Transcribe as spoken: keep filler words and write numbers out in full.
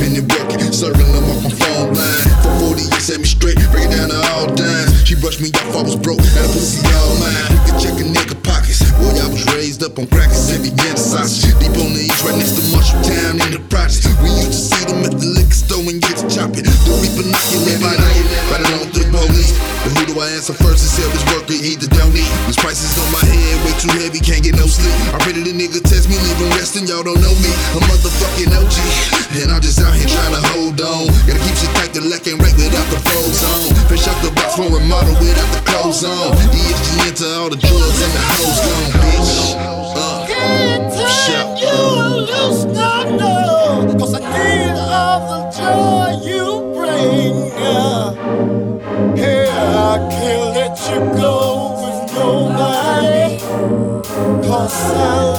been in working, serving them off my phone line. For forty years, set me straight, break it down to all dimes. She brushed me off, I was broke, and a pussy all mine. We could check a nigga pockets. Boy, I was raised up on crackers and began to sausage. Deep on the east, right next to Marshall Town in the projects. We used to see them at the liquor store and get to chopping. The reaper knocking every night, right along with the police. But who do I answer first and sell this worker, either don't eat? This prices on my head, way too heavy, can't get no sleep. I pray that the nigga test me, leave him resting, y'all don't know me. A motherfucking O G, and I'm just out here trying to hold on. Gotta keep shit tight, the lack ain't right without the froze on. Fish out the box for a model without the clothes on. E S G into all the drugs and the hoes gone, bitch. Uh, Can't turn you loose, no, no. Cause I need all the joy you bring. Uh, hey, I can't let you go with nobody. Cause I